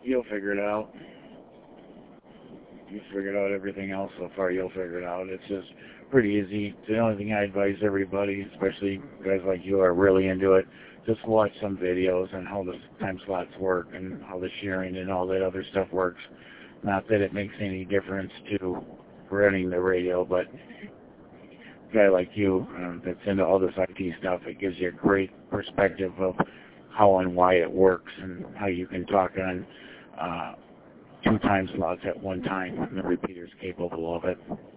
You'll figure it out. You figured out everything else so far. You'll figure it out. It's just pretty easy. The only thing I advise everybody, especially guys like you are really into it, just watch some videos on how the time slots work and how the sharing and all that other stuff works. Not that it makes any difference to running the radio, but a guy like you that's into all this IT stuff, it gives you a great perspective of how and why it works and how you can talk on 2 time slots at one time and the repeater's capable of it.